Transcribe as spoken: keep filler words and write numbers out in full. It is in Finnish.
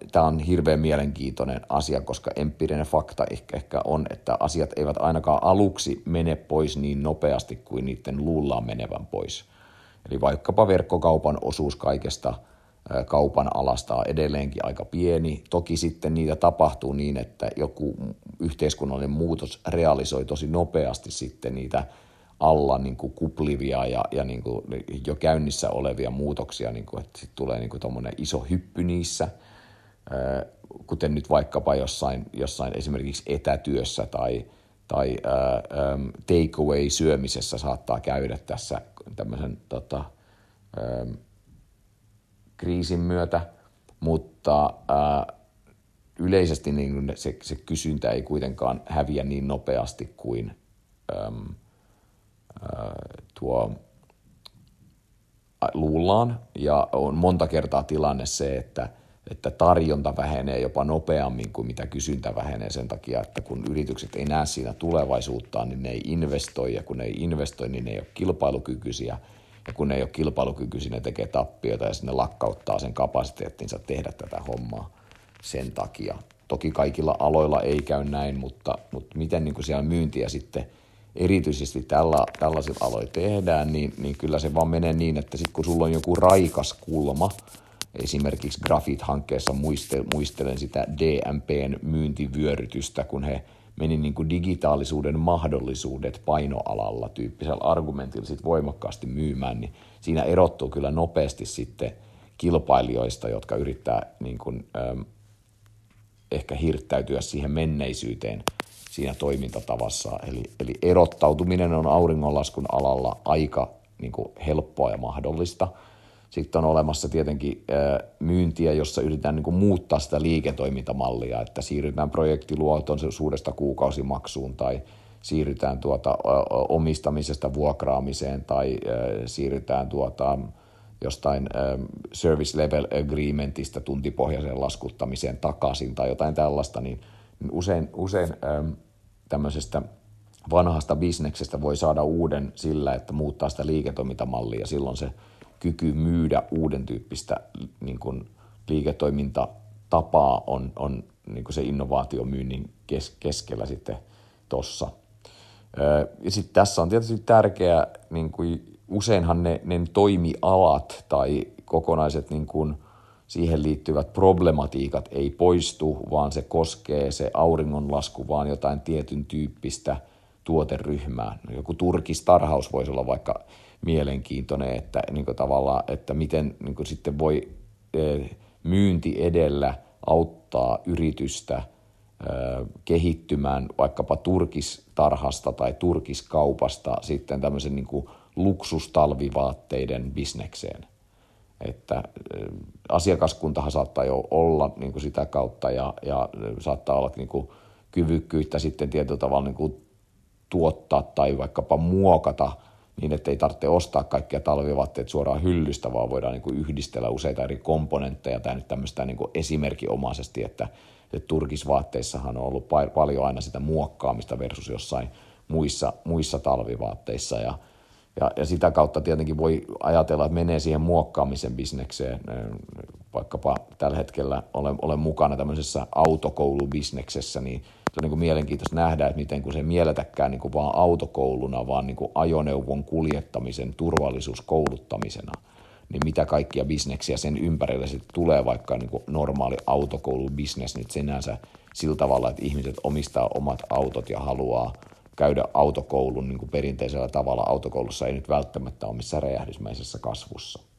tämä on hirveän mielenkiintoinen asia, koska empiirinen fakta ehkä, ehkä on, että asiat eivät ainakaan aluksi mene pois niin nopeasti kuin niiden luullaan menevän pois. Eli vaikkapa verkkokaupan osuus kaikesta kaupan alasta on edelleenkin aika pieni. Toki sitten niitä tapahtuu niin, että joku yhteiskunnallinen muutos realisoi tosi nopeasti sitten niitä alla niin kuin kuplivia ja, ja niin kuin jo käynnissä olevia muutoksia, niin kuin, että sitten tulee niin kuin tommoinen iso hyppy niissä, kuten nyt vaikkapa jossain, jossain esimerkiksi etätyössä tai, tai ähm, takeaway-syömisessä saattaa käydä tässä tämmöisen tota, ähm, kriisin myötä, mutta äh, yleisesti niin se, se kysyntä ei kuitenkaan häviä niin nopeasti kuin ähm, äh, tuo luullaan, ja on monta kertaa tilanne se, että, että tarjonta vähenee jopa nopeammin kuin mitä kysyntä vähenee sen takia, että kun yritykset ei näe siinä tulevaisuutta, niin ne ei investoi, ja kun ne ei investoi, niin ne ei ole kilpailukykyisiä, ja kun ne ei ole kilpailukykyisiä, ne tekee tappioita ja sitten ne lakkauttaa sen kapasiteettinsa tehdä tätä hommaa sen takia. Toki kaikilla aloilla ei käy näin, mutta, mutta miten niin kuin siellä myyntiä sitten erityisesti tällä, tällaisilla aloilla tehdään, niin, niin kyllä se vaan menee niin, että sitten kun sulla on joku raikas kulma, esimerkiksi Grafit-hankkeessa muistelen, muistelen sitä D M P:n myyntivyörytystä, kun he meni niin kuin digitaalisuuden mahdollisuudet painoalalla tyyppisellä argumentilla sit voimakkaasti myymään, niin siinä erottuu kyllä nopeasti sitten kilpailijoista, jotka yrittää niin kuin, ähm, ehkä hirttäytyä siihen menneisyyteen siinä toimintatavassa. Eli, eli erottautuminen on auringonlaskun alalla aika niin kuin helppoa ja mahdollista. Sitten on olemassa tietenkin äh, myyntiä, jossa yritetään niin kuin muuttaa sitä liiketoimintamallia, että siirrytään projektiluotoisuudesta kuukausimaksuun tai siirrytään tuota, ö, omistamisesta vuokraamiseen tai ö, siirrytään tuota, jostain ö, service level agreementista tuntipohjaiseen laskuttamiseen takaisin tai jotain tällaista, niin usein, usein ö, tämmöisestä vanhasta bisneksestä voi saada uuden sillä, että muuttaa sitä liiketoimintamallia, ja silloin se kyky myydä uuden tyyppistä niin kuin liiketoimintatapaa on, on niin kuin se innovaatiomyynnin kes, keskellä sitten tossa. Ja sitten tässä on tietysti tärkeää, niin kuin useinhan ne, ne toimialat tai kokonaiset niin kuin siihen liittyvät problematiikat ei poistu, vaan se koskee se auringonlasku vaan jotain tietyn tyyppistä tuoteryhmää. Joku turkistarhaus voisi olla vaikka mielenkiintoinen, että, niin kuin tavallaan, että miten niin kuin sitten voi myynti edellä auttaa yritystä kehittymään vaikkapa turkistarhasta tai turkiskaupasta sitten tämmöisen niin kuin luksustalvivaatteiden bisnekseen. Että asiakaskuntahan saattaa jo olla niin kuin sitä kautta ja, ja saattaa olla niin kuin kyvykkyyttä sitten tietyllä tavalla niin kuin tuottaa tai vaikkapa muokata niin, että ei tarvitse ostaa kaikkia talvivaatteet suoraan hyllystä, vaan voidaan niin kuin yhdistellä useita eri komponentteja. Tämä nyt tämmöistä niin kuin esimerkinomaisesti, että, että turkisvaatteissahan on ollut paljon aina sitä muokkaamista versus jossain muissa, muissa talvivaatteissa. Ja, ja, ja sitä kautta tietenkin voi ajatella, että menee siihen muokkaamisen bisnekseen. Vaikkapa tällä hetkellä olen, olen mukana tämmöisessä autokoulubisneksessä, niin se on niin kuin mielenkiintoista nähdä, että miten kun se ei mielletäkään niin kuin vaan autokouluna, vaan niin kuin ajoneuvon kuljettamisen turvallisuuskouluttamisena, niin mitä kaikkia bisneksiä sen ympärille sitten tulee, vaikka niin kuin normaali autokoulubisnes nyt sinänsä sillä tavalla, että ihmiset omistaa omat autot ja haluaa käydä autokoulun niin kuin perinteisellä tavalla. Autokoulussa ei nyt välttämättä ole missään räjähdysmäisessä kasvussa.